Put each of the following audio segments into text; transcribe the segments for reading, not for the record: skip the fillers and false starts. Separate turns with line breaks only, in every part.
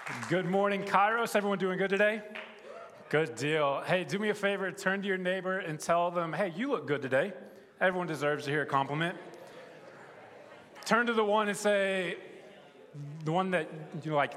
Good morning, Kairos. Everyone doing good today? Good deal. Hey, do me a favor, turn to your neighbor and tell them, hey, you look good today. Everyone deserves to hear a compliment. Turn to the one and say, the one that you like,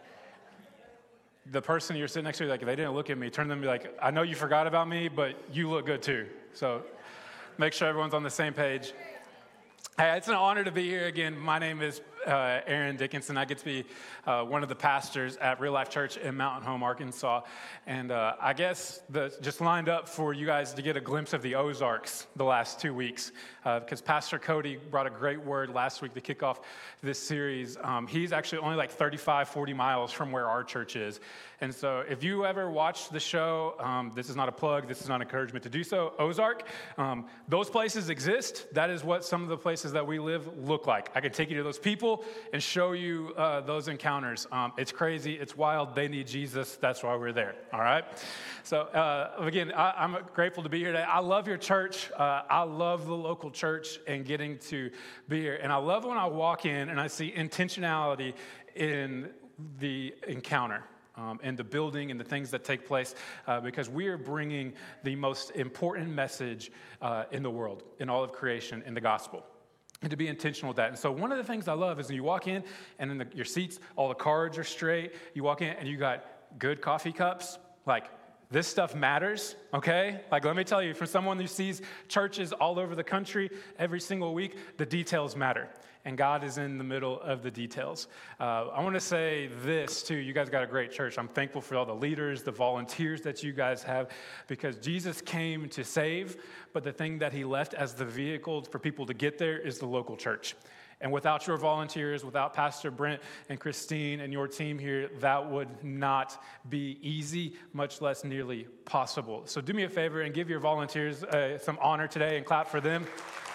the person you're sitting next to, like, if they didn't look at me, turn to them and be like, I know you forgot about me, but you look good too. So make sure everyone's on the same page. Hey, it's an honor to be here again. My name is Aaron Dickinson. I get to be one of the pastors at Real Life Church in Mountain Home, Arkansas. And I guess just lined up for you guys to get a glimpse of the Ozarks the last 2 weeks, because Pastor Cody brought a great word last week to kick off this series. He's actually only like 35, 40 miles from where our church is. And so if you ever watch the show, this is not a plug, this is not encouragement to do so, Ozark, those places exist. That is what some of the places that we live look like. I could take you to those people and show you those encounters. It's crazy, it's wild, they need Jesus, that's why we're there, all right? So again, I'm grateful to be here today. I love your church. I love the local church and getting to be here. And I love when I walk in and I see intentionality in the encounter. And the building and the things that take place, because we are bringing the most important message in the world, in all of creation, in the gospel. And to be intentional with that. And so one of the things I love is when you walk in and in your seats, all the cards are straight. You walk in and you got good coffee cups. Like, this stuff matters, okay? Like, let me tell you, from someone who sees churches all over the country every single week, the details matter. And God is in the middle of the details. I want to say this, too. You guys got a great church. I'm thankful for all the leaders, the volunteers that you guys have, because Jesus came to save, but the thing that he left as the vehicle for people to get there is the local church. And without your volunteers, without Pastor Brent and Christine and your team here, that would not be easy, much less nearly possible. So do me a favor and give your volunteers some honor today and clap for them.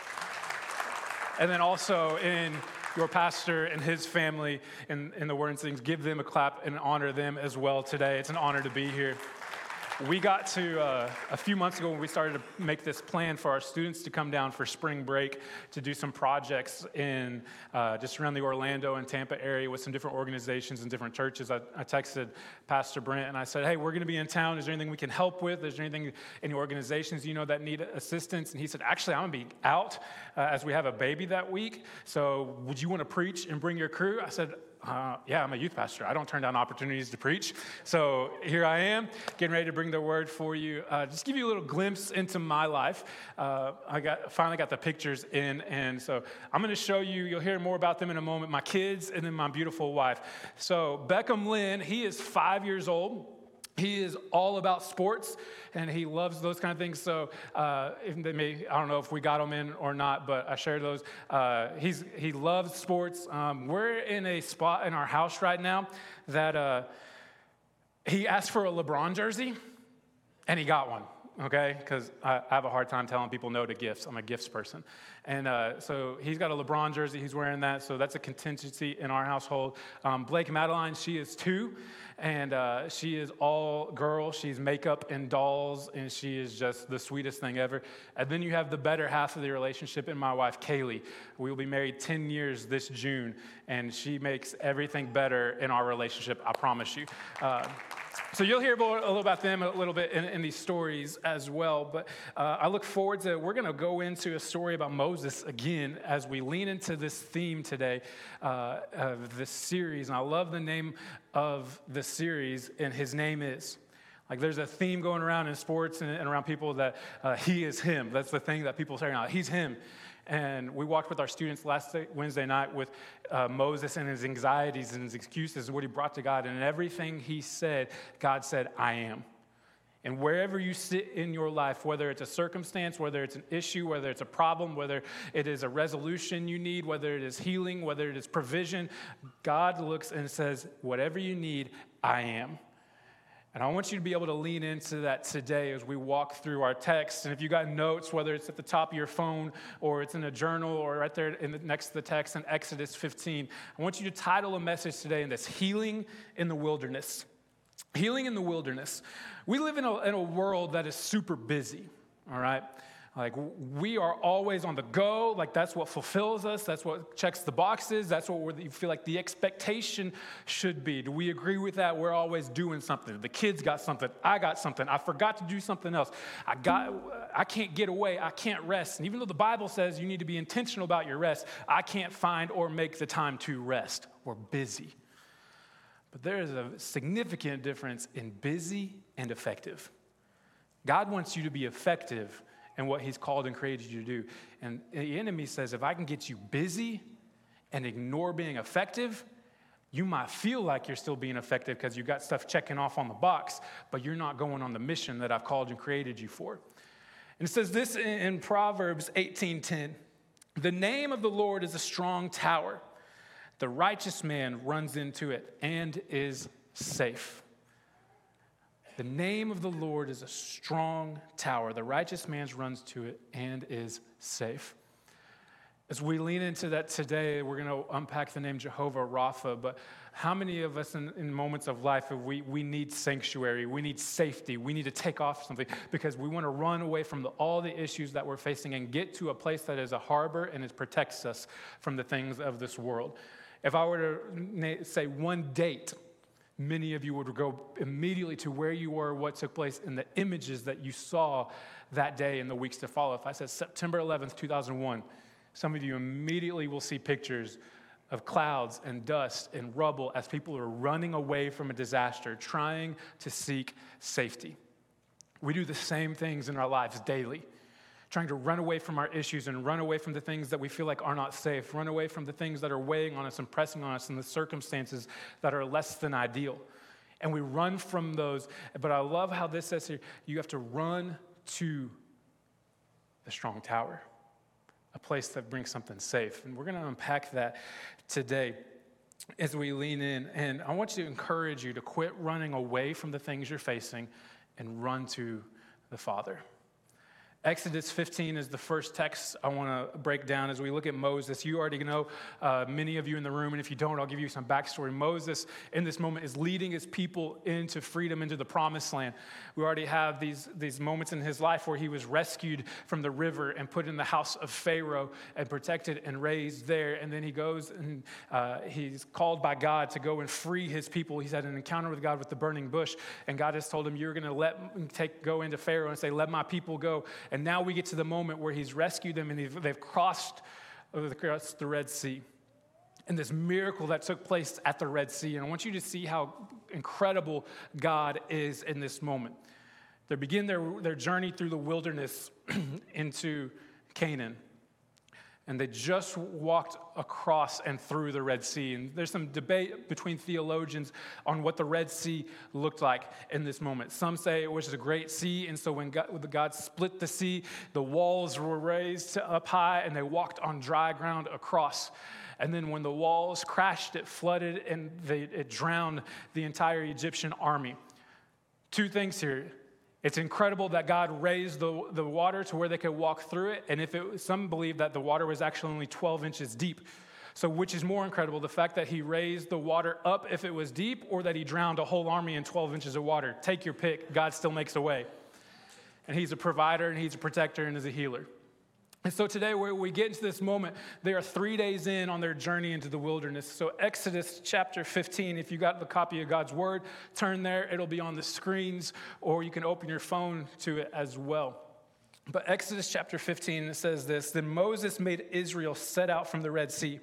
And then also in your pastor and his family in the Word and Things, give them a clap and honor them as well today. It's an honor to be here. We got to, a few months ago when we started to make this plan for our students to come down for spring break to do some projects in just around the Orlando and Tampa area with some different organizations and different churches. I texted Pastor Brent and I said, hey, we're going to be in town. Is there anything we can help with? Is there anything, any organizations you know that need assistance? And he said, actually, I'm going to be out as we have a baby that week. So would you want to preach and bring your crew? I said, yeah, I'm a youth pastor. I don't turn down opportunities to preach. So here I am, getting ready to bring the word for you. Just give you a little glimpse into my life. I finally got the pictures in, and so I'm going to show you. You'll hear more about them in a moment. My kids and then my beautiful wife. So Beckham Lynn, he is 5 years old. He is all about sports, and he loves those kind of things. So I don't know if we got him in or not, but I shared those. He loves sports. We're in a spot in our house right now that he asked for a LeBron jersey, and he got one. Okay, because I have a hard time telling people no to gifts. I'm a gifts person. And so he's got a LeBron jersey. He's wearing that. So that's a contingency in our household. Blake Madeline, she is 2. And she is all girl. She's makeup and dolls. And she is just the sweetest thing ever. And then you have the better half of the relationship in my wife, Kaylee. We will be married 10 years this June. And she makes everything better in our relationship, I promise you. So you'll hear a little about them a little bit in these stories as well. But I look forward to, we're going to go into a story about Moses again as we lean into this theme today of this series. And I love the name of the series, and his name is. Like, there's a theme going around in sports and around people that he is him. That's the thing that people say now. He's him. And we walked with our students last Wednesday night with Moses and his anxieties and his excuses and what he brought to God. And everything he said, God said, I am. And wherever you sit in your life, whether it's a circumstance, whether it's an issue, whether it's a problem, whether it is a resolution you need, whether it is healing, whether it is provision, God looks and says, whatever you need, I am. And I want you to be able to lean into that today as we walk through our text. And if you got notes, whether it's at the top of your phone or it's in a journal or right there next to the text in Exodus 15, I want you to title a message today in this, Healing in the Wilderness. Healing in the Wilderness. We live in a world that is super busy, all right? Like, we are always on the go. Like, that's what fulfills us. That's what checks the boxes. That's what you feel like the expectation should be. Do we agree with that? We're always doing something. The kids got something. I got something. I forgot to do something else. I can't get away. I can't rest. And even though the Bible says you need to be intentional about your rest, I can't find or make the time to rest. We're busy. But there is a significant difference in busy and effective. God wants you to be effective and what he's called and created you to do. And the enemy says, if I can get you busy and ignore being effective, you might feel like you're still being effective because you've got stuff checking off on the box, but you're not going on the mission that I've called and created you for. And it says this in Proverbs 18:10, the name of the Lord is a strong tower. The righteous man runs into it and is safe. The name of the Lord is a strong tower. The righteous man runs to it and is safe. As we lean into that today, we're going to unpack the name Jehovah Rapha. But how many of us in moments of life, we need sanctuary, we need safety, we need to take off something because we want to run away from all the issues that we're facing and get to a place that is a harbor and it protects us from the things of this world. If I were to say one date, many of you would go immediately to where you were, what took place, in the images that you saw that day and the weeks to follow. If I said September 11th, 2001, some of you immediately will see pictures of clouds and dust and rubble as people are running away from a disaster, trying to seek safety. We do the same things in our lives daily, trying to run away from our issues and run away from the things that we feel like are not safe, run away from the things that are weighing on us and pressing on us and the circumstances that are less than ideal. And we run from those. But I love how this says here, you have to run to the strong tower, a place that brings something safe. And we're going to unpack that today as we lean in. And I want to encourage you to quit running away from the things you're facing and run to the Father. Exodus 15 is the first text I want to break down as we look at Moses. You already know, many of you in the room, and if you don't, I'll give you some backstory. Moses, in this moment, is leading his people into freedom, into the promised land. We already have these moments in his life where he was rescued from the river and put in the house of Pharaoh and protected and raised there. And then he goes and he's called by God to go and free his people. He's had an encounter with God with the burning bush, and God has told him, you're going to go into Pharaoh and say, let my people go. And now we get to the moment where he's rescued them and they've crossed the Red Sea. And this miracle that took place at the Red Sea. And I want you to see how incredible God is in this moment. They begin their journey through the wilderness into Canaan. And they just walked across and through the Red Sea. And there's some debate between theologians on what the Red Sea looked like in this moment. Some say it was a great sea, and so when God split the sea, the walls were raised up high, and they walked on dry ground across. And then when the walls crashed, it flooded, and it drowned the entire Egyptian army. Two things here. It's incredible that God raised the water to where they could walk through it. And some believe that the water was actually only 12 inches deep. So which is more incredible, the fact that he raised the water up if it was deep, or that he drowned a whole army in 12 inches of water? Take your pick. God still makes a way. And he's a provider, and he's a protector, and is a healer. And so today, where we get into this moment, they are 3 days in on their journey into the wilderness. So Exodus chapter 15, if you got the copy of God's word, turn there. It'll be on the screens, or you can open your phone to it as well. But Exodus chapter 15, it says this, then Moses made Israel set out from the Red Sea,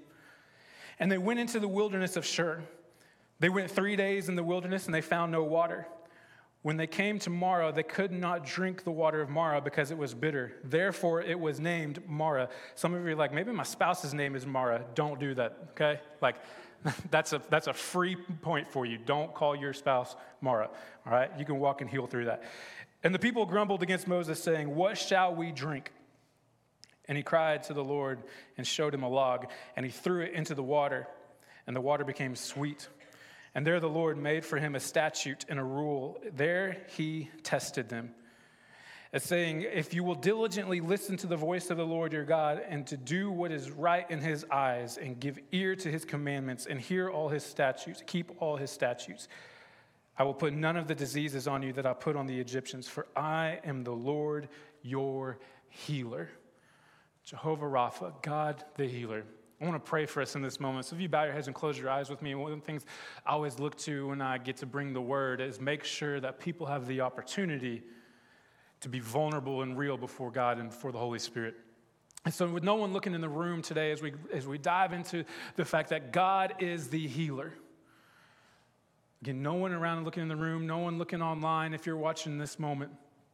and they went into the wilderness of Shur. They went 3 days in the wilderness, and they found no water. When they came to Marah, they could not drink the water of Marah because it was bitter. Therefore, it was named Marah. Some of you are like, maybe my spouse's name is Marah. Don't do that, okay? Like, that's a free point for you. Don't call your spouse Marah, all right? You can walk and heal through that. And the people grumbled against Moses, saying, what shall we drink? And he cried to the Lord and showed him a log, and he threw it into the water, and the water became sweet. And there the Lord made for him a statute and a rule. There he tested them, as saying, if you will diligently listen to the voice of the Lord your God, and to do what is right in his eyes, and give ear to his commandments, and hear all his statutes, keep all his statutes, I will put none of the diseases on you that I put on the Egyptians, for I am the Lord your healer. Jehovah Rapha, God the healer. I want to pray for us in this moment. So if you bow your heads and close your eyes with me, one of the things I always look to when I get to bring the word is make sure that people have the opportunity to be vulnerable and real before God and before the Holy Spirit. And so with no one looking in the room today, as we dive into the fact that God is the healer. Again, no one around looking in the room, no one looking online if you're watching this moment.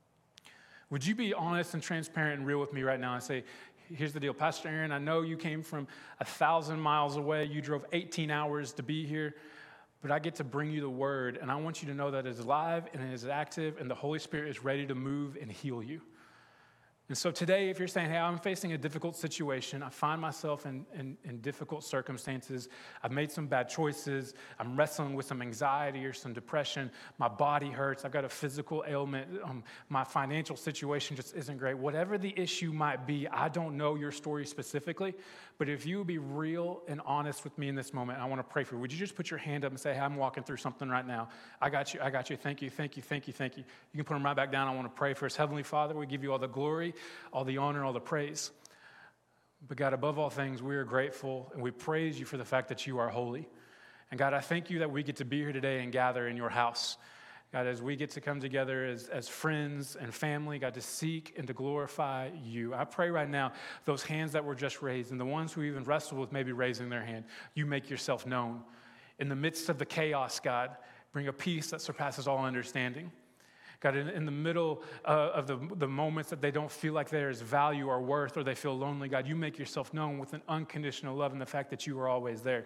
Would you be honest and transparent and real with me right now and say, here's the deal, Pastor Aaron, I know you came from 1,000 miles away. You drove 18 hours to be here, but I get to bring you the word, and I want you to know that it is live and it is active, and the Holy Spirit is ready to move and heal you. And so today, if you're saying, hey, I'm facing a difficult situation, I find myself in difficult circumstances, I've made some bad choices, I'm wrestling with some anxiety or some depression, my body hurts, I've got a physical ailment, my financial situation just isn't great. Whatever the issue might be, I don't know your story specifically, but if you would be real and honest with me in this moment, I want to pray for you. Would you just put your hand up and say, hey, I'm walking through something right now. I got you, thank you. You can put them right back down. I want to pray for us. Heavenly Father, we give you all the glory, all the honor, all the praise. But God, above all things, we are grateful and we praise you for the fact that you are holy. And God, I thank you that we get to be here today and gather in your house. God, as we get to come together as friends and family, God, to seek and to glorify you. I pray right now, those hands that were just raised and the ones who even wrestled with maybe raising their hand, you make yourself known. In the midst of the chaos, God, bring a peace that surpasses all understanding. God, in the middle of the moments that they don't feel like there's value or worth or they feel lonely, God, you make yourself known with an unconditional love and the fact that you are always there.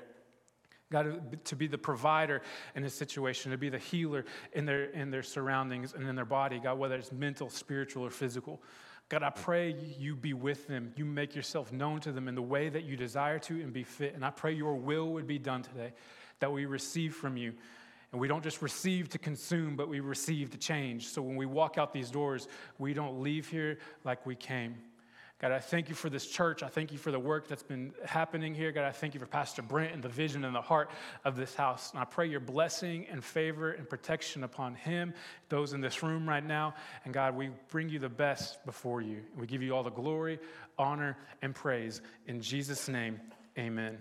God, to be the provider in this situation, to be the healer in their surroundings and in their body, God, whether it's mental, spiritual, or physical. God, I pray you be with them. You make yourself known to them in the way that you desire to and be fit. And I pray your will would be done today, that we receive from you. And we don't just receive to consume, but we receive to change. So when we walk out these doors, we don't leave here like we came. God, I thank you for this church. I thank you for the work that's been happening here. God, I thank you for Pastor Brent and the vision and the heart of this house. And I pray your blessing and favor and protection upon him, those in this room right now. And God, we bring you the best before you. We give you all the glory, honor, and praise. In Jesus' name, amen.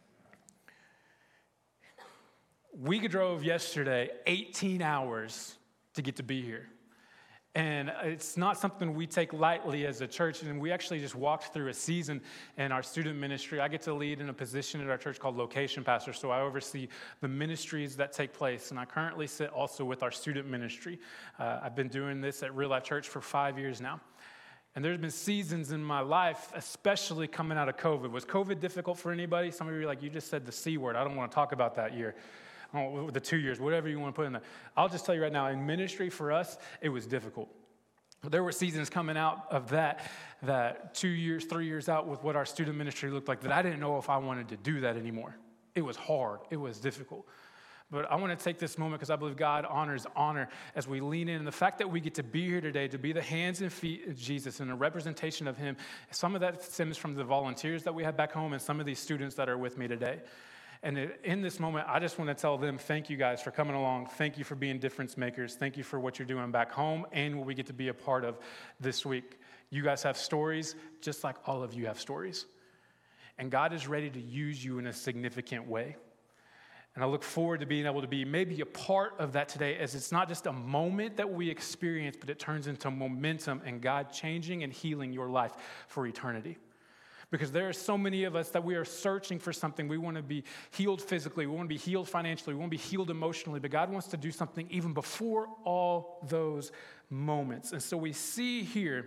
We drove yesterday 18 hours to get to be here. And it's not something we take lightly as a church. And we actually just walked through a season in our student ministry. I get to lead in a position at our church called Location Pastor. So I oversee the ministries that take place. And I currently sit also with our student ministry. I've been doing this at Real Life Church for 5 years now. And there's been seasons in my life, especially coming out of COVID. Was COVID difficult for anybody? Some of you are like, you just said the C word. I don't want to talk about that year. Oh, the 2 years, whatever you want to put in there. I'll just tell you right now, in ministry for us, it was difficult. There were seasons coming out of that 2 years, 3 years out with what our student ministry looked like that I didn't know if I wanted to do that anymore. It was hard. It was difficult. But I want to take this moment because I believe God honors honor as we lean in. And the fact that we get to be here today, to be the hands and feet of Jesus and a representation of him, some of that stems from the volunteers that we have back home and some of these students that are with me today. And in this moment, I just want to tell them, thank you guys for coming along. Thank you for being difference makers. Thank you for what you're doing back home and what we get to be a part of this week. You guys have stories just like all of you have stories. And God is ready to use you in a significant way. And I look forward to being able to be maybe a part of that today, as it's not just a moment that we experience, but it turns into momentum and God changing and healing your life for eternity. Because there are so many of us that we are searching for something. We want to be healed physically. We want to be healed financially. We want to be healed emotionally. But God wants to do something even before all those moments. And so we see here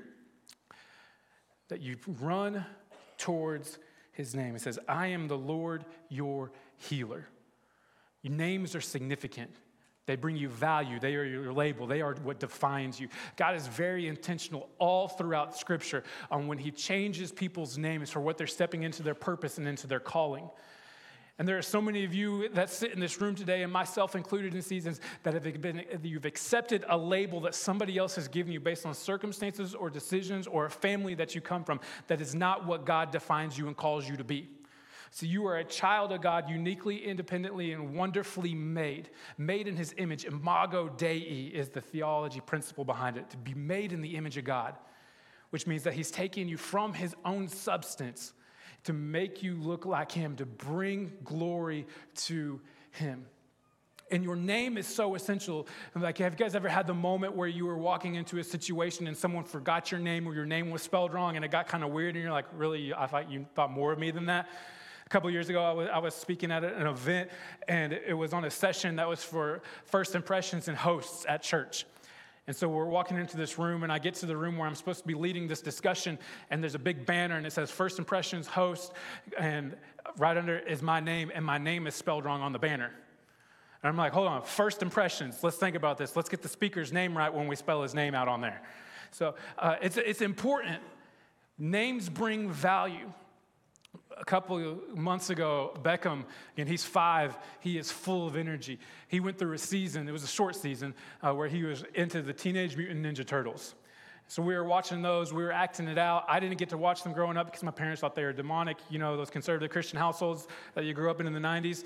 that you run towards his name. It says, I am the Lord, your healer. Your names are significant. They bring you value. They are your label. They are what defines you. God is very intentional all throughout Scripture on when he changes people's names for what they're stepping into their purpose and into their calling. And there are so many of you that sit in this room today, and myself included in seasons, that you've accepted a label that somebody else has given you based on circumstances or decisions or a family that you come from that is not what God defines you and calls you to be. So you are a child of God, uniquely, independently, and wonderfully made in his image. Imago Dei is the theology principle behind it, to be made in the image of God. which means that he's taking you from his own substance to make you look like him, to bring glory to him. And your name is so essential. Like, have you guys ever had the moment where you were walking into a situation and someone forgot your name or your name was spelled wrong and it got kind of weird and you're like, really, I thought you thought more of me than that? A couple years ago, I was speaking at an event, and it was on a session that was for first impressions and hosts at church. And so we're walking into this room, and I get to the room where I'm supposed to be leading this discussion, and there's a big banner, and it says First Impressions Host, and right under is my name, and my name is spelled wrong on the banner. And I'm like, hold on, First Impressions, let's think about this. Let's get the speaker's name right when we spell his name out on there. So it's important. Names bring value. A couple of months ago, Beckham, and he's 5, he is full of energy. He went through a season, it was a short season, where he was into the Teenage Mutant Ninja Turtles. So we were watching those, we were acting it out. I didn't get to watch them growing up because my parents thought they were demonic, you know, those conservative Christian households that you grew up in the 90s.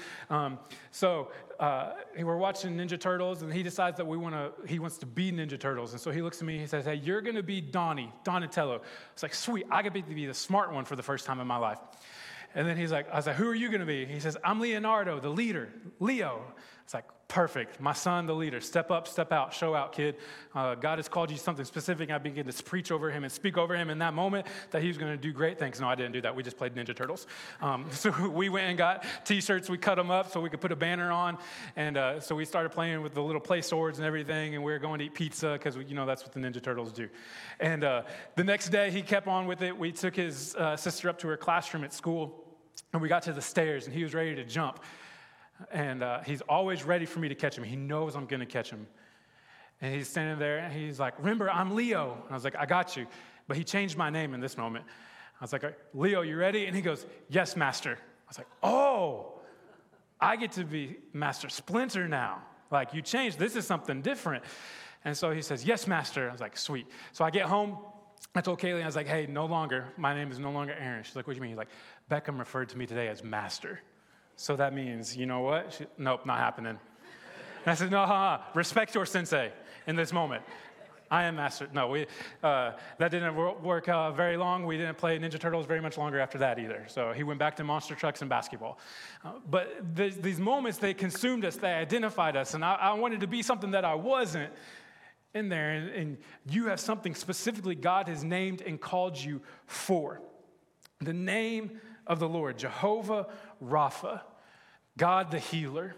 We were watching Ninja Turtles, and he decides that he wants to be Ninja Turtles. And so he looks at me and he says, hey, you're going to be Donatello. It's like, sweet, I get to be the smart one for the first time in my life. And then I was like, who are you going to be? He says, I'm Leonardo, the leader, Leo. It's like, perfect. My son, the leader. Step up, step out, show out, kid. God has called you something specific. I began to preach over him and speak over him in that moment that he was going to do great things. No, I didn't do that. We just played Ninja Turtles. So we went and got T-shirts. We cut them up so we could put a banner on. And so we started playing with the little play swords and everything. And we were going to eat pizza because, that's what the Ninja Turtles do. And the next day, he kept on with it. We took his sister up to her classroom at school. And we got to the stairs, and he was ready to jump. And he's always ready for me to catch him. He knows I'm going to catch him. And he's standing there, and he's like, remember, I'm Leo. And I was like, I got you. But he changed my name in this moment. I was like, Leo, you ready? And he goes, yes, master. I was like, oh, I get to be Master Splinter now. Like, you changed. This is something different. And so he says, yes, master. I was like, sweet. So I get home. I told Kaylee, I was like, hey, my name is no longer Aaron. She's like, what do you mean? He's like, Beckham referred to me today as master. So that means, you know what? Nope, not happening. And I said, no, respect your sensei in this moment. I am master. No, that didn't work very long. We didn't play Ninja Turtles very much longer after that either. So he went back to monster trucks and basketball. But these moments, they consumed us, they identified us, and I wanted to be something that I wasn't in there, and you have something specifically God has named and called you for. The name of the Lord, Jehovah Rapha, God the healer.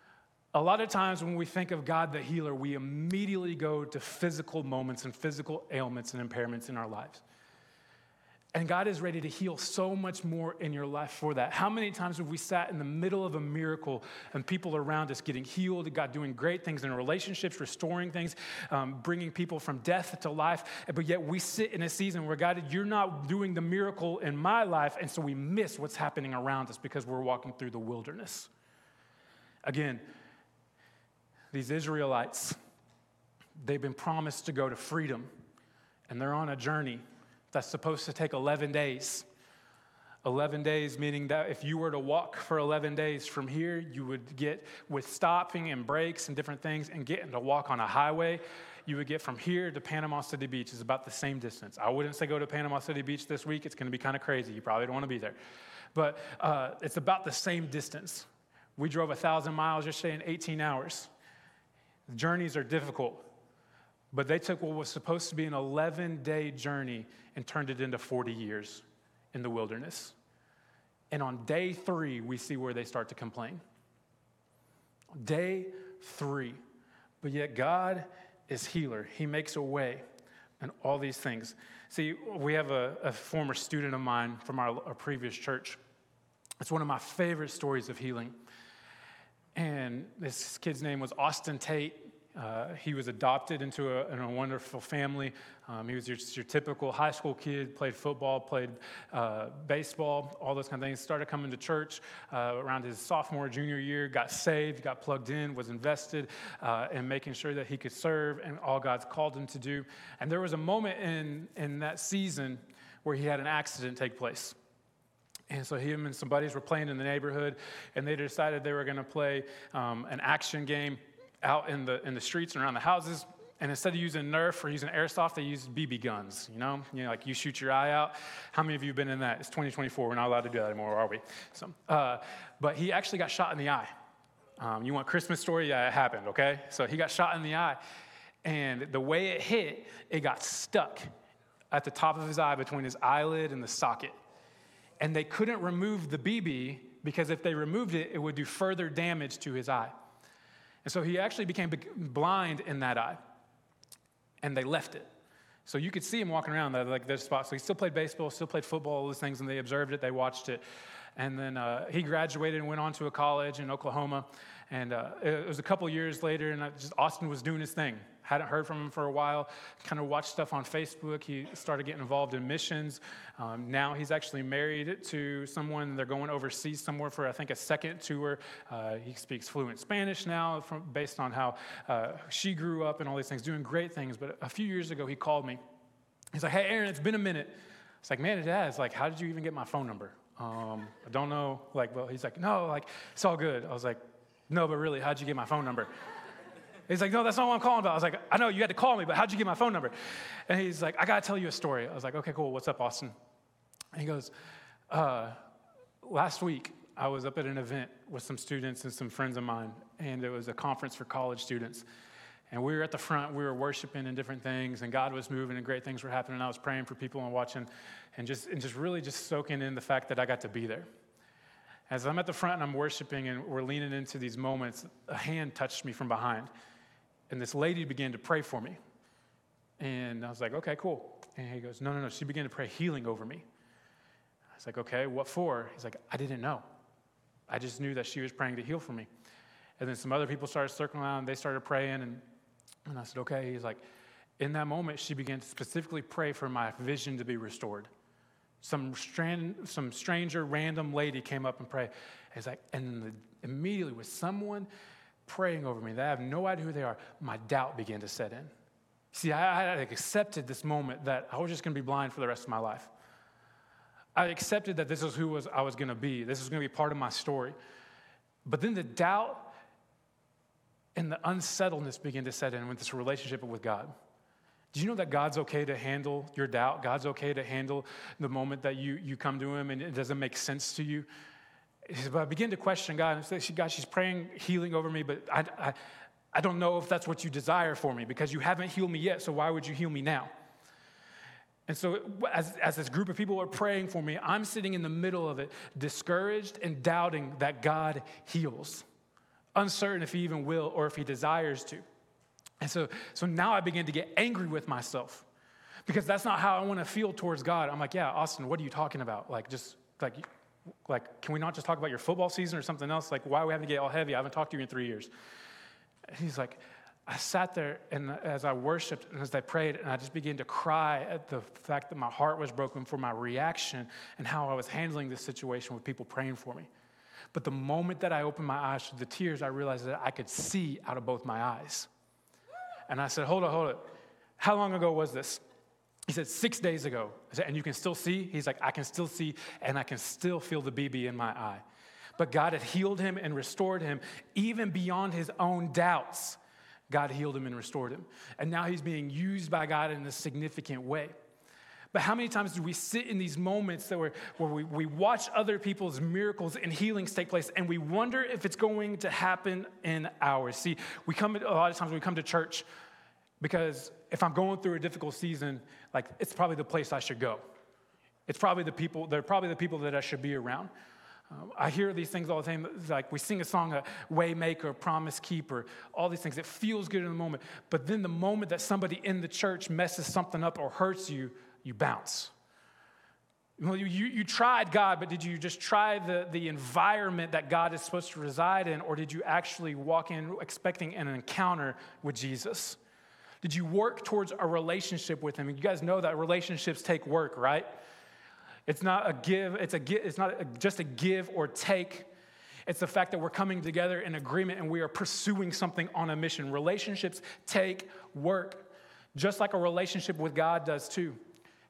A lot of times when we think of God the healer, we immediately go to physical moments and physical ailments and impairments in our lives. And God is ready to heal so much more in your life for that. How many times have we sat in the middle of a miracle and people around us getting healed, God doing great things in relationships, restoring things, bringing people from death to life, but yet we sit in a season where, God, you're not doing the miracle in my life, and so we miss what's happening around us because we're walking through the wilderness. Again, these Israelites, they've been promised to go to freedom, and they're on a journey that's supposed to take 11 days. 11 days, meaning that if you were to walk for 11 days from here, you would get, with stopping and breaks and different things, and getting to walk on a highway, you would get from here to Panama City Beach. It's about the same distance. I wouldn't say go to Panama City Beach this week. It's going to be kind of crazy. You probably don't want to be there. But it's about the same distance. We drove 1,000 miles yesterday in 18 hours. Journeys are difficult. But they took what was supposed to be an 11-day journey and turned it into 40 years in the wilderness. And on day 3, we see where they start to complain. Day 3. But yet God is healer. He makes a way and all these things. See, we have a former student of mine from our previous church. It's one of my favorite stories of healing. And this kid's name was Austin Tate. He was adopted into a wonderful family. He was your typical high school kid, played football, played baseball, all those kind of things. Started coming to church around his sophomore, junior year, got saved, got plugged in, was invested in making sure that he could serve and all God's called him to do. And there was a moment in that season where he had an accident take place. And so him and some buddies were playing in the neighborhood, and they decided they were going to play an action game out in the streets and around the houses. And instead of using Nerf or using airsoft, they used BB guns, like you shoot your eye out. How many of you have been in that? It's 2024. We're not allowed to do that anymore, are we? So, but he actually got shot in the eye. You want Christmas story? Yeah, it happened, okay? So he got shot in the eye. And the way it hit, it got stuck at the top of his eye between his eyelid and the socket. And they couldn't remove the BB because if they removed it, it would do further damage to his eye. And so he actually became blind in that eye. And they left it. So you could see him walking around like there's spots. So he still played baseball, still played football, all those things, and they observed it, they watched it. And then he graduated and went on to a college in Oklahoma. And it was a couple years later, and Austin was doing his thing. Hadn't heard from him for a while, kind of watched stuff on Facebook. He started getting involved in missions. Now he's actually married to someone. They're going overseas somewhere for, I think, a second tour. He speaks fluent Spanish now based on how she grew up and all these things, doing great things. But a few years ago, he called me. He's like, hey, Aaron, it's been a minute. It's like, man, it has. Like, how did you even get my phone number? I don't know. Well, he's like, no, it's all good. I was like, no, but really, how'd you get my phone number? He's like, no, that's not what I'm calling about. I was like, I know you had to call me, but how'd you get my phone number? And he's like, I got to tell you a story. I was like, okay, cool. What's up, Austin? And he goes, last week, I was up at an event with some students and some friends of mine, and it was a conference for college students. And we were at the front, we were worshiping and different things, and God was moving and great things were happening. And I was praying for people and watching and just really soaking in the fact that I got to be there. As I'm at the front and I'm worshiping and we're leaning into these moments, a hand touched me from behind. And this lady began to pray for me. And I was like, okay, cool. And he goes, no. She began to pray healing over me. I was like, okay, what for? He's like, I didn't know. I just knew that she was praying to heal for me. And then some other people started circling around. They started praying. And I said, okay. He's like, in that moment, she began to specifically pray for my vision to be restored. Some stranger, random lady came up and prayed. He's like, and immediately with someone praying over me that I have no idea who they are, my doubt began to set in. See, I had accepted this moment that I was just going to be blind for the rest of my life. I accepted that this is who I was going to be. This was going to be part of my story. But then the doubt and the unsettledness began to set in with this relationship with God. Do you know that God's okay to handle your doubt? God's okay to handle the moment that you come to him and it doesn't make sense to you? But I begin to question God and say, God, she's praying healing over me, but I don't know if that's what you desire for me because you haven't healed me yet, so why would you heal me now? And so as this group of people are praying for me, I'm sitting in the middle of it, discouraged and doubting that God heals, uncertain if he even will or if he desires to. And so now I begin to get angry with myself because that's not how I want to feel towards God. I'm like, yeah, Austin, what are you talking about? Can we not just talk about your football season or something else? Like, why are we having to get all heavy? I haven't talked to you in 3 years. And he's like, I sat there and as I worshiped and as I prayed, and I just began to cry at the fact that my heart was broken for my reaction and how I was handling this situation with people praying for me. But the moment that I opened my eyes to the tears, I realized that I could see out of both my eyes. And I said, hold it. How long ago was this? He said, 6 days ago. I said, and you can still see? He's like, I can still see, and I can still feel the BB in my eye. But God had healed him and restored him, even beyond his own doubts. God healed him and restored him. And now he's being used by God in a significant way. But how many times do we sit in these moments where we watch other people's miracles and healings take place, and we wonder if it's going to happen in ours? See, a lot of times we come to church because if I'm going through a difficult season, it's probably the place I should go. They're probably the people that I should be around. I hear these things all the time, like we sing a song, a Waymaker, Promise Keeper, all these things. It feels good in the moment. But then the moment that somebody in the church messes something up or hurts you, you bounce. Well, you tried God, but did you just try the environment that God is supposed to reside in, or did you actually walk in expecting an encounter with Jesus? Did you work towards a relationship with him? And you guys know that relationships take work, right? It's not a give. It's not just a give or take. It's the fact that we're coming together in agreement and we are pursuing something on a mission. Relationships take work, just like a relationship with God does too.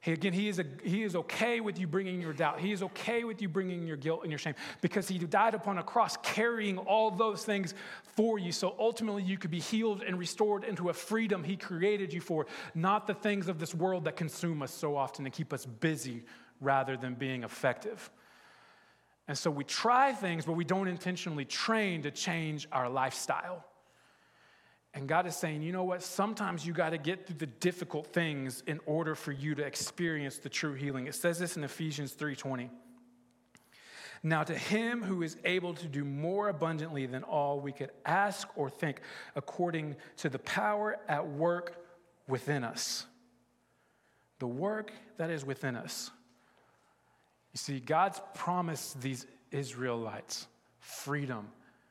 He is okay with you bringing your doubt. He is okay with you bringing your guilt and your shame because he died upon a cross carrying all those things for you. So ultimately you could be healed and restored into a freedom he created you for, not the things of this world that consume us so often and keep us busy rather than being effective. And so we try things, but we don't intentionally train to change our lifestyle. And God is saying, you know what? Sometimes you got to get through the difficult things in order for you to experience the true healing. It says this in Ephesians 3:20. Now to him who is able to do more abundantly than all we could ask or think, according to the power at work within us. The work that is within us. You see, God's promised these Israelites freedom,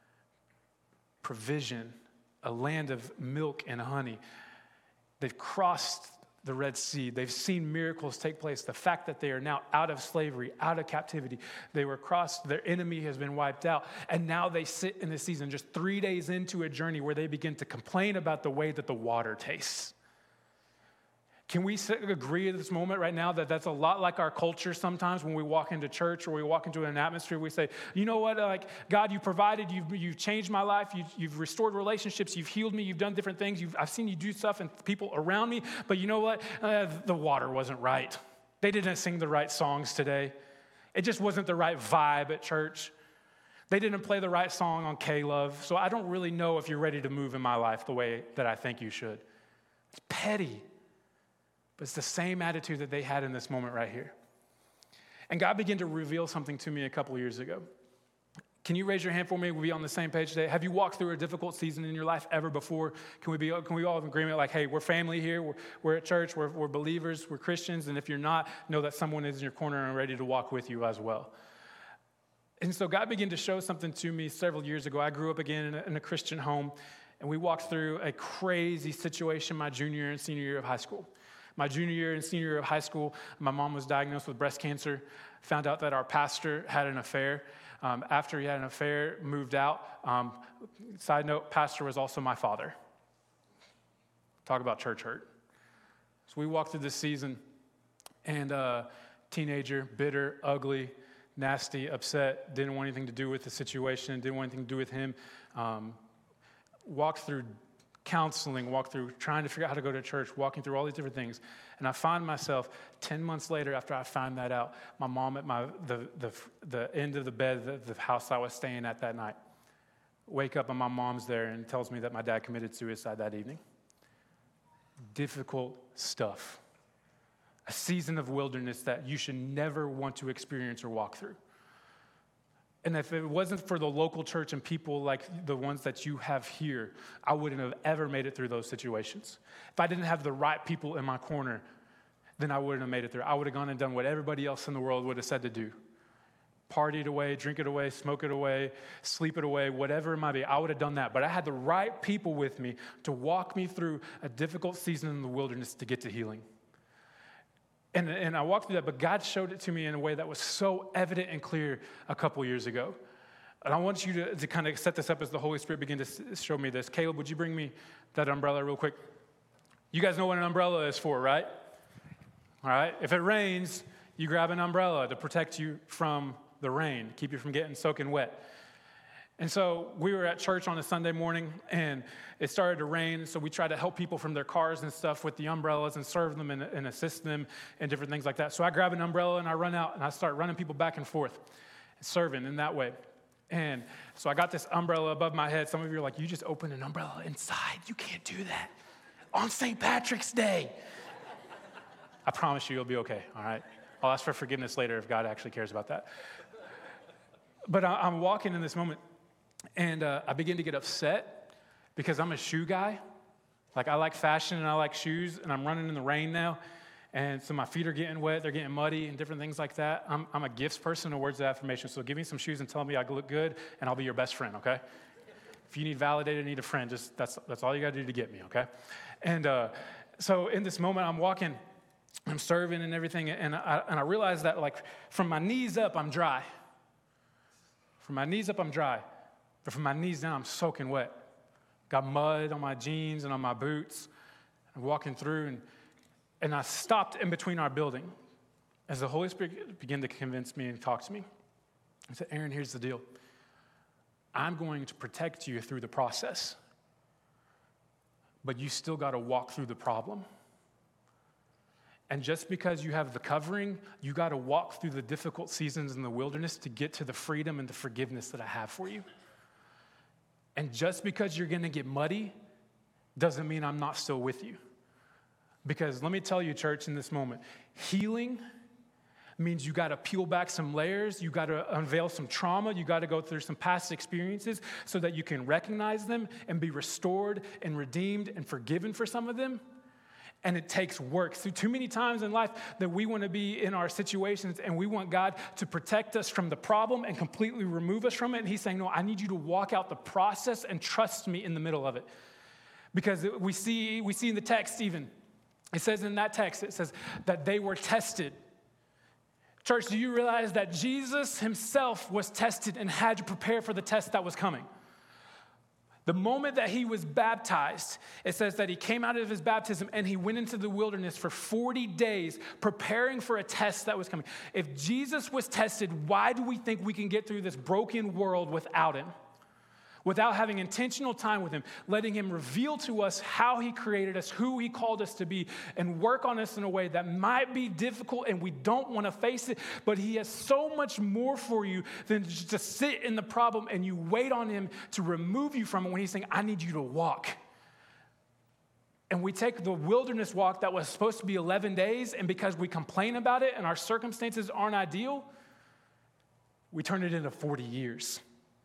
provision, a land of milk and honey. They've crossed the Red Sea. They've seen miracles take place. The fact that they are now out of slavery, out of captivity. They were crossed. Their enemy has been wiped out. And now they sit in this season just 3 days into a journey where they begin to complain about the way that the water tastes. Can we agree at this moment right now that that's a lot like our culture sometimes when we walk into church or we walk into an atmosphere, we say, you know what, like, God, you provided, you've changed my life, you've restored relationships, you've healed me, you've done different things, I've seen you do stuff and people around me, but you know what, the water wasn't right. They didn't sing the right songs today. It just wasn't the right vibe at church. They didn't play the right song on K-Love, so I don't really know if you're ready to move in my life the way that I think you should. It's petty. But it's the same attitude that they had in this moment right here. And God began to reveal something to me a couple years ago. Can you raise your hand for me? We'll be on the same page today. Have you walked through a difficult season in your life ever before? Can we all have agreement like, hey, we're family here, we're at church, we're believers, we're Christians, and if you're not, know that someone is in your corner and ready to walk with you as well. And so God began to show something to me several years ago. I grew up again in a Christian home, and we walked through a crazy situation my junior and senior year of high school. My junior year and senior year of high school, my mom was diagnosed with breast cancer, found out that our pastor had an affair. After he had an affair, moved out. Side note, pastor was also my father. Talk about church hurt. So we walked through this season, and teenager, bitter, ugly, nasty, upset, didn't want anything to do with the situation, didn't want anything to do with him. Walked through counseling, walked through trying to figure out how to go to church, walking through all these different things. And I find myself 10 months later after I found that out, my mom at the end of the bed, the house I was staying at that night, wake up and my mom's there and tells me that my dad committed suicide that evening. Difficult stuff. A season of wilderness that you should never want to experience or walk through. And if it wasn't for the local church and people like the ones that you have here, I wouldn't have ever made it through those situations. If I didn't have the right people in my corner, then I wouldn't have made it through. I would have gone and done what everybody else in the world would have said to do. Party it away, drink it away, smoke it away, sleep it away, whatever it might be. I would have done that. But I had the right people with me to walk me through a difficult season in the wilderness to get to healing. And I walked through that, but God showed it to me in a way that was so evident and clear a couple years ago. And I want you to kind of set this up as the Holy Spirit began to show me this. Caleb, would you bring me that umbrella real quick? You guys know what an umbrella is for, right? All right? If it rains, you grab an umbrella to protect you from the rain, keep you from getting soaking wet. And so we were at church on a Sunday morning, and it started to rain, so we tried to help people from their cars and stuff with the umbrellas and serve them and assist them and different things like that. So I grab an umbrella, and I run out, and I start running people back and forth, serving in that way. And so I got this umbrella above my head. Some of you are like, you just opened an umbrella inside. You can't do that on St. Patrick's Day. I promise you, you'll be okay, all right? I'll ask for forgiveness later if God actually cares about that. But I'm walking in this moment, and I begin to get upset because I'm a shoe guy. Like, I like fashion and I like shoes, and I'm running in the rain now. And so my feet are getting wet, they're getting muddy and different things like that. I'm a gifts person and words of affirmation. So give me some shoes and tell me I look good, and I'll be your best friend, okay? If you need validated, need a friend, just that's all you got to do to get me, okay? And so in this moment, I'm walking, I'm serving and everything, and I realize that, like, from my knees up, I'm dry. From my knees up, I'm dry. But from my knees down, I'm soaking wet. Got mud on my jeans and on my boots. I'm walking through, and And I stopped in between our building as the Holy Spirit began to convince me and talk to me. I said, Aaron, here's the deal. I'm going to protect you through the process, but you still got to walk through the problem. And just because you have the covering, you got to walk through the difficult seasons in the wilderness to get to the freedom and the forgiveness that I have for you. And just because you're going to get muddy doesn't mean I'm not still with you. Because let me tell you, church, in this moment, healing means you got to peel back some layers, you got to unveil some trauma, you got to go through some past experiences so that you can recognize them and be restored and redeemed and forgiven for some of them. And it takes work. So too many times in life that we want to be in our situations and we want God to protect us from the problem and completely remove us from it. And he's saying, no, I need you to walk out the process and trust me in the middle of it. Because we see in the text even, it says in that text, it says that they were tested. Church, do you realize that Jesus himself was tested and had to prepare for the test that was coming? The moment that he was baptized, it says that he came out of his baptism and he went into the wilderness for 40 days preparing for a test that was coming. If Jesus was tested, why do we think we can get through this broken world without him? Without having intentional time with him, letting him reveal to us how he created us, who he called us to be, and work on us in a way that might be difficult and we don't want to face it, but he has so much more for you than just to sit in the problem and you wait on him to remove you from it when he's saying, I need you to walk. And we take the wilderness walk that was supposed to be 11 days, and because we complain about it and our circumstances aren't ideal, we turn it into 40 years.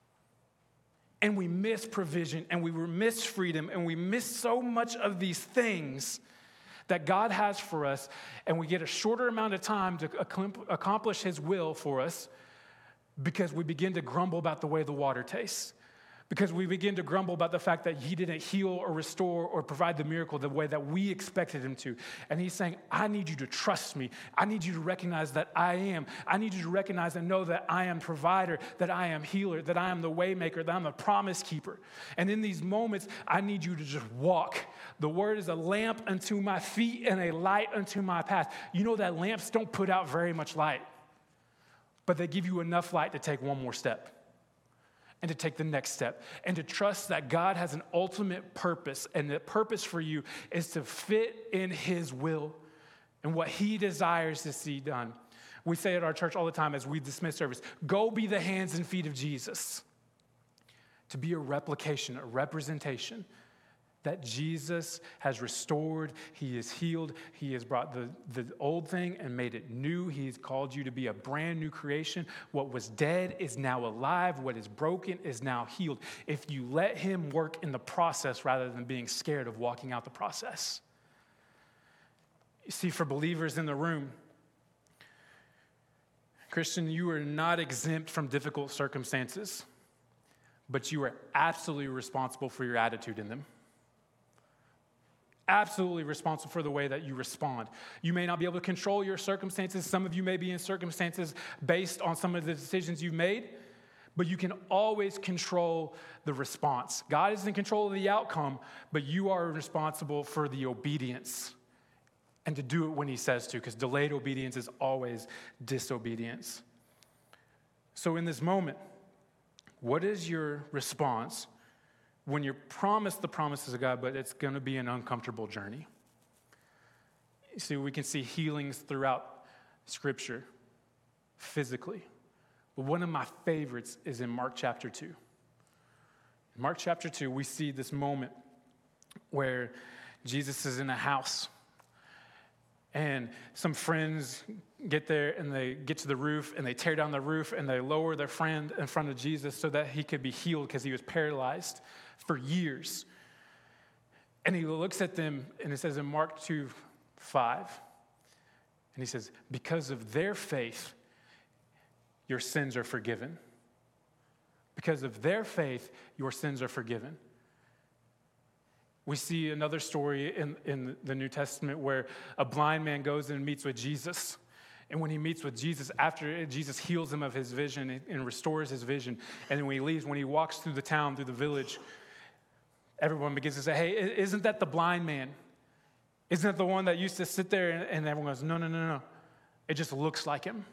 And we miss provision, and we miss freedom, and we miss so much of these things that God has for us, and we get a shorter amount of time to accomplish his will for us because we begin to grumble about the way the water tastes. Because we begin to grumble about the fact that he didn't heal or restore or provide the miracle the way that we expected him to. And he's saying, I need you to trust me. I need you to recognize that I am. I need you to recognize and know that I am provider, that I am healer, that I am the way maker, that I'm a promise keeper. And in these moments, I need you to just walk. The word is a lamp unto my feet and a light unto my path. You know that lamps don't put out very much light, but they give you enough light to take one more step. And to take the next step, and to trust that God has an ultimate purpose, and the purpose for you is to fit in his will and what he desires to see done. We say at our church all the time as we dismiss service, go be the hands and feet of Jesus. To be a replication, a representation that Jesus has restored, he has healed, he has brought the old thing and made it new. He's called you to be a brand new creation. What was dead is now alive. What is broken is now healed. If you let him work in the process rather than being scared of walking out the process. You see, for believers in the room, Christian, you are not exempt from difficult circumstances, but you are absolutely responsible for your attitude in them. Absolutely responsible for the way that you respond. You may not be able to control your circumstances. Some of you may be in circumstances based on some of the decisions you've made, but you can always control the response. God is in control of the outcome, but you are responsible for the obedience and to do it when he says to, because delayed obedience is always disobedience. So in this moment, what is your response when you're promised the promises of God, but it's going to be an uncomfortable journey? You see, we can see healings throughout Scripture physically. But one of my favorites is in Mark chapter 2. In Mark chapter 2, we see this moment where Jesus is in a house, and some friends get there and they get to the roof and they tear down the roof and they lower their friend in front of Jesus so that he could be healed because he was paralyzed for years. And he looks at them and it says in Mark 2:5, and he says, because of their faith, your sins are forgiven. Because of their faith, your sins are forgiven. We see another story in the New Testament where a blind man goes and meets with Jesus. And when he meets with Jesus, after Jesus heals him of his vision and restores his vision, and then when he leaves, when he walks through the town, through the village, everyone begins to say, hey, isn't that the blind man? Isn't it the one that used to sit there and everyone goes, no, no, no, no. It just looks like him.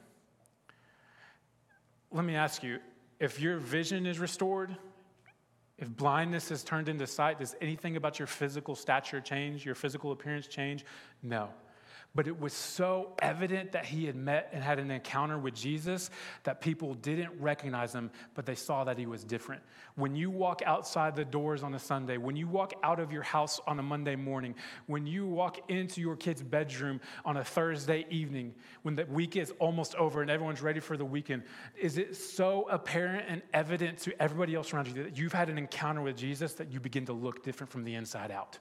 Let me ask you, if your vision is restored, if blindness is turned into sight, does anything about your physical stature change, your physical appearance change? No. But it was so evident that he had met and had an encounter with Jesus that people didn't recognize him, but they saw that he was different. When you walk outside the doors on a Sunday, when you walk out of your house on a Monday morning, when you walk into your kid's bedroom on a Thursday evening, when the week is almost over and everyone's ready for the weekend, is it so apparent and evident to everybody else around you that you've had an encounter with Jesus that you begin to look different from the inside out?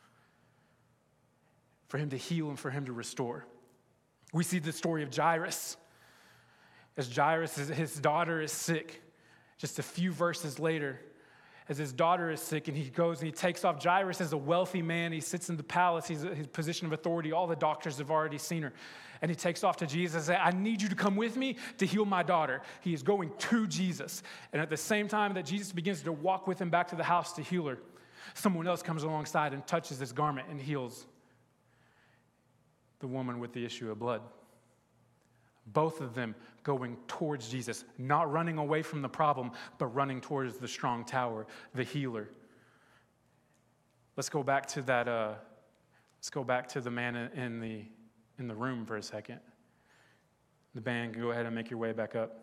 For him to heal and for him to restore. We see the story of Jairus. As Jairus, his daughter is sick. Just a few verses later, as his daughter is sick and he goes and he takes off. Jairus is a wealthy man. He sits in the palace. He's his position of authority. All the doctors have already seen her. And he takes off to Jesus and says, I need you to come with me to heal my daughter. He is going to Jesus. And at the same time that Jesus begins to walk with him back to the house to heal her, someone else comes alongside and touches his garment and heals the woman with the issue of blood. Both of them going towards Jesus, not running away from the problem, but running towards the strong tower, the healer. Let's go back to that. Let's go back to the man in the room for a second. The band can go ahead and make your way back up.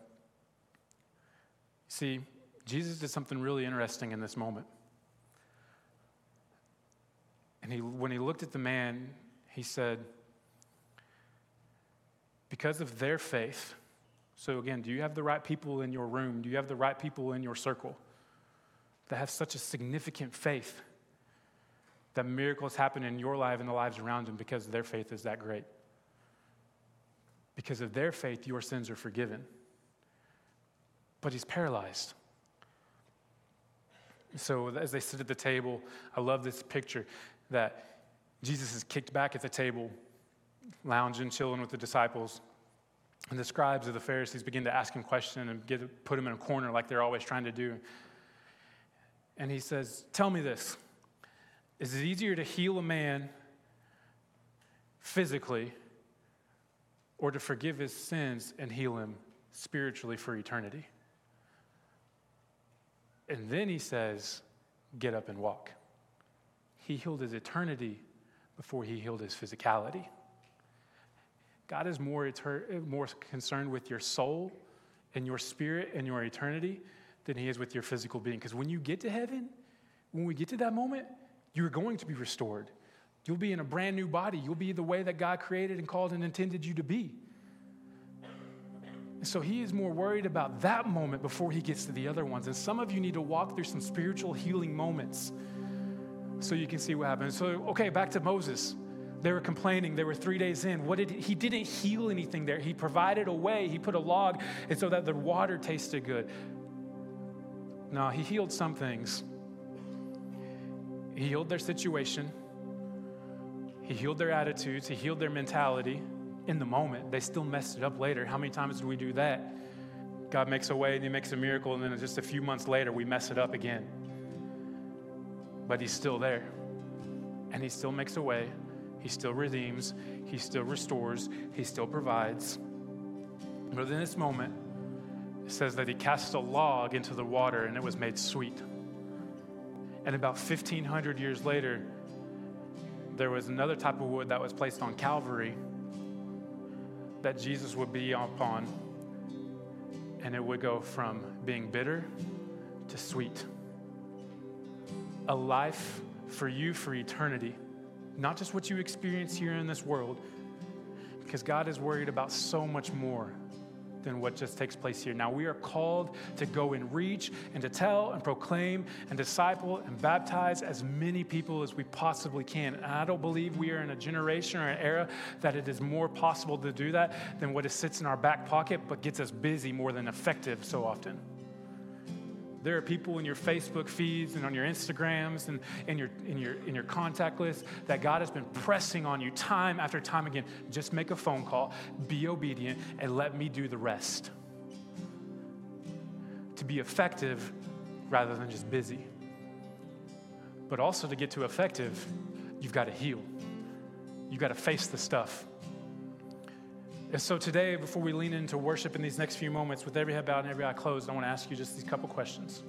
See, Jesus did something really interesting in this moment. And when he looked at the man, he said, because of their faith, so again, do you have the right people in your room? Do you have the right people in your circle that have such a significant faith that miracles happen in your life and the lives around them because their faith is that great? Because of their faith, your sins are forgiven. But he's paralyzed. So as they sit at the table, I love this picture that Jesus is kicked back at the table, lounging, chilling with the disciples. And the scribes of the Pharisees begin to ask him questions and put him in a corner like they're always trying to do. And he says, tell me this. Is it easier to heal a man physically or to forgive his sins and heal him spiritually for eternity? And then he says, get up and walk. He healed his eternity before he healed his physicality. God is more concerned with your soul and your spirit and your eternity than he is with your physical being. Because when you get to heaven, when we get to that moment, you're going to be restored. You'll be in a brand new body. You'll be the way that God created and called and intended you to be. And so he is more worried about that moment before he gets to the other ones. And some of you need to walk through some spiritual healing moments so you can see what happens. So, okay, back to Moses. They were complaining. They were 3 days in. He didn't heal anything there. He provided a way. He put a log, and so that the water tasted good. No, he healed some things. He healed their situation. He healed their attitudes. He healed their mentality in the moment. They still messed it up later. How many times do we do that? God makes a way, and he makes a miracle, and then just a few months later, we mess it up again. But he's still there, and he still makes a way. He still redeems, he still restores, he still provides. But in this moment, it says that he cast a log into the water and it was made sweet. And about 1,500 years later, there was another type of wood that was placed on Calvary that Jesus would be upon, and it would go from being bitter to sweet. A life for you for eternity. Not just what you experience here in this world, because God is worried about so much more than what just takes place here. Now, we are called to go and reach and to tell and proclaim and disciple and baptize as many people as we possibly can. And I don't believe we are in a generation or an era that it is more possible to do that than what sits in our back pocket but gets us busy more than effective so often. There are people in your Facebook feeds and on your Instagrams and in your contact list that God has been pressing on you time after time again. Just make a phone call, be obedient, and let me do the rest. To be effective rather than just busy. But also to get to effective, you've got to heal. You got to face the stuff. And so today, before we lean into worship in these next few moments, with every head bowed and every eye closed, I want to ask you just these couple questions.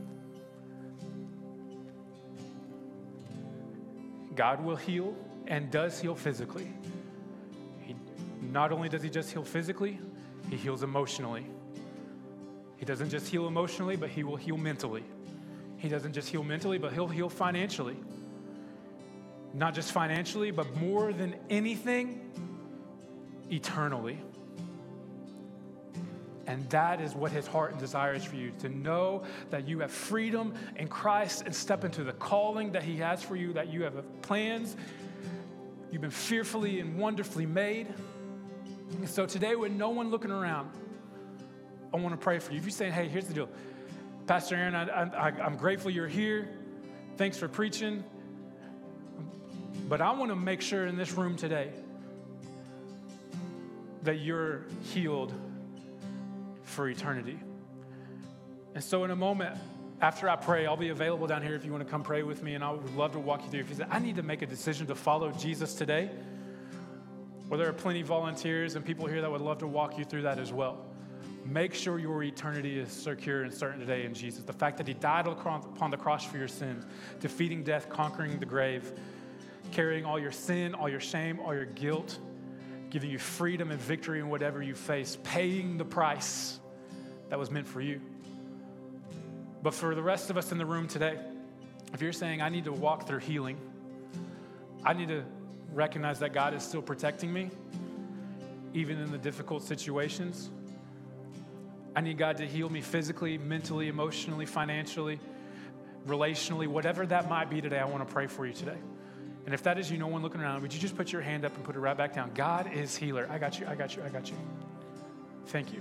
God will heal and does heal physically. Not only does he just heal physically, he heals emotionally. He doesn't just heal emotionally, but he will heal mentally. He doesn't just heal mentally, but he'll heal financially. Not just financially, but more than anything, eternally. And that is what his heart and desire is for you, to know that you have freedom in Christ and step into the calling that he has for you, that you have plans. You've been fearfully and wonderfully made. And so today, with no one looking around, I want to pray for you. If you're saying, hey, here's the deal. Pastor Aaron, I'm grateful you're here. Thanks for preaching. But I want to make sure in this room today that you're healed for eternity. And so in a moment, after I pray, I'll be available down here if you want to come pray with me, and I would love to walk you through. If you say, I need to make a decision to follow Jesus today, well, there are plenty of volunteers and people here that would love to walk you through that as well. Make sure your eternity is secure and certain today in Jesus. The fact that he died upon the cross for your sins, defeating death, conquering the grave, carrying all your sin, all your shame, all your guilt, giving you freedom and victory in whatever you face, paying the price that was meant for you. But for the rest of us in the room today, if you're saying, I need to walk through healing, I need to recognize that God is still protecting me, even in the difficult situations. I need God to heal me physically, mentally, emotionally, financially, relationally, whatever that might be today. I want to pray for you today. And if that is you, no one looking around, would you just put your hand up and put it right back down? God is healer. I got you, I got you, I got you. Thank you.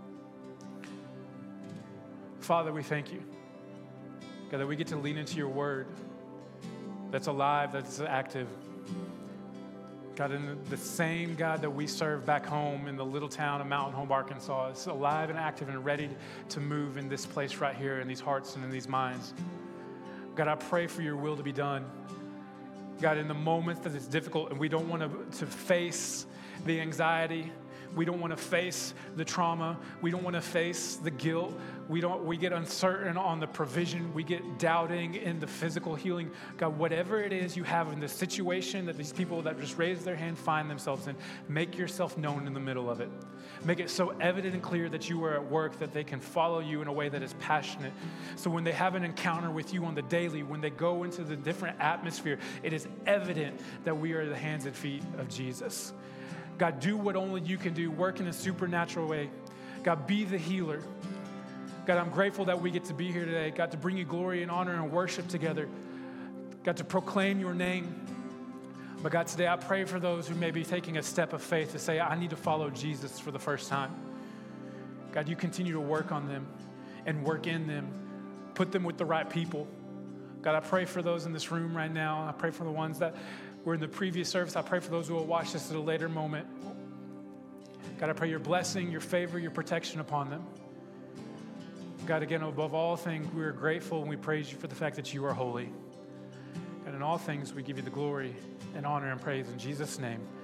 Father, we thank you, God, that we get to lean into your word that's alive, that's active. God, in the same God that we serve back home in the little town of Mountain Home, Arkansas, is alive and active and ready to move in this place right here, in these hearts and in these minds. God, I pray for your will to be done. God, in the moments that it's difficult and we don't want to face the anxiety, we don't want to face the trauma, we don't want to face the guilt, we get uncertain on the provision, we get doubting in the physical healing. God, whatever it is you have in the situation that these people that just raised their hand find themselves in, make yourself known in the middle of it. Make it so evident and clear that you are at work, that they can follow you in a way that is passionate. So when they have an encounter with you on the daily, when they go into the different atmosphere, it is evident that we are the hands and feet of Jesus. God, do what only you can do. Work in a supernatural way. God, be the healer. God, I'm grateful that we get to be here today. God, to bring you glory and honor and worship together. God, to proclaim your name. But God, today I pray for those who may be taking a step of faith to say, I need to follow Jesus for the first time. God, you continue to work on them and work in them. Put them with the right people. God, I pray for those in this room right now. I pray for the ones that were in the previous service. I pray for those who will watch this at a later moment. God, I pray your blessing, your favor, your protection upon them. God, again, above all things, we are grateful and we praise you for the fact that you are holy. And in all things, we give you the glory and honor and praise in Jesus' name.